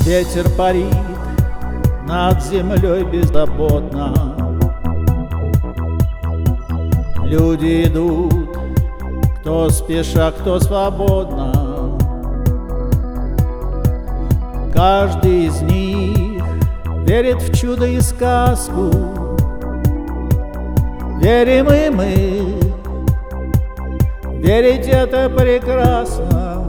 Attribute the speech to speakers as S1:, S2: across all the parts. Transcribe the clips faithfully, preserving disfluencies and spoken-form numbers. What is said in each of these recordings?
S1: Ветер парит над землей беззаботно. Люди идут, кто спеша, кто свободно. Каждый из них верит в чудо и сказку. Верим и мы, верить это прекрасно.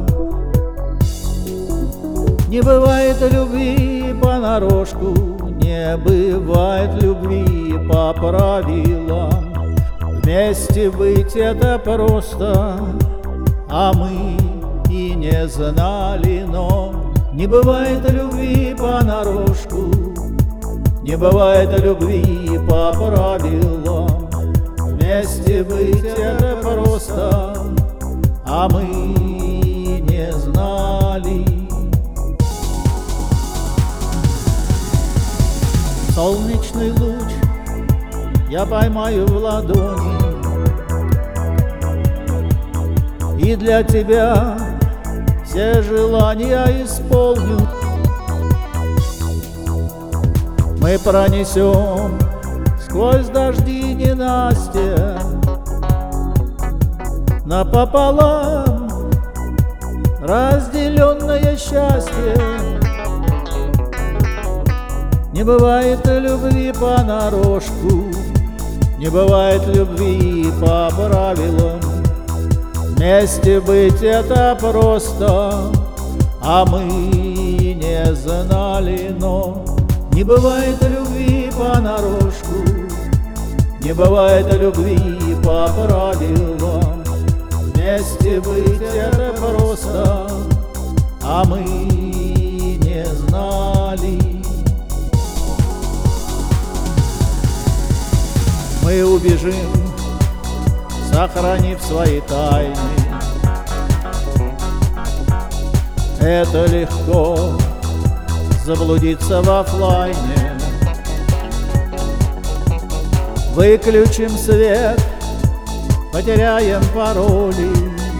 S1: Не бывает любви понарошку, не бывает любви по правилам. Вместе быть это просто, а мы и не знали, но не бывает любви понарошку, не бывает любви по правилам. Вместе быть это просто, а мы не знали. Солнечный луч я поймаю в ладони, и для тебя все желания исполню. Мы пронесем сквозь дожди ненастья напополам разделенное счастье. Не бывает любви понарошку, не бывает любви по правилам. Вместе быть это просто, а мы не знали, но не бывает любви понарошку, не бывает любви по правилам. Вместе быть это просто, а мы не знали. Мы убежим, сохранив свои тайны. Это легко заблудиться в оффлайне. Выключим свет, потеряем пароли.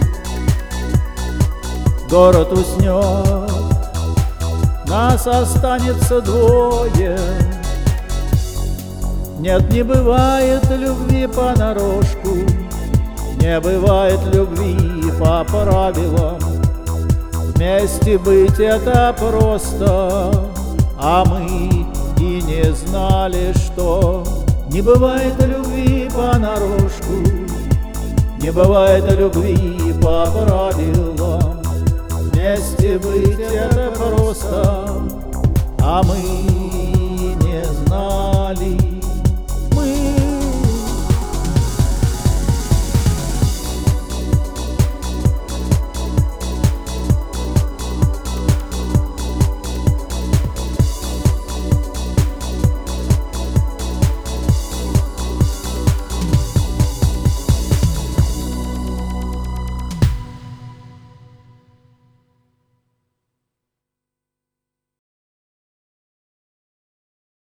S1: Город уснет, нас останется двое. Нет, не бывает любви понарошку, не бывает любви по правилам. Вместе быть это просто, а мы и не знали, что не бывает любви понарошку, не бывает любви по правилам. Вместе быть это просто, а мы не знали.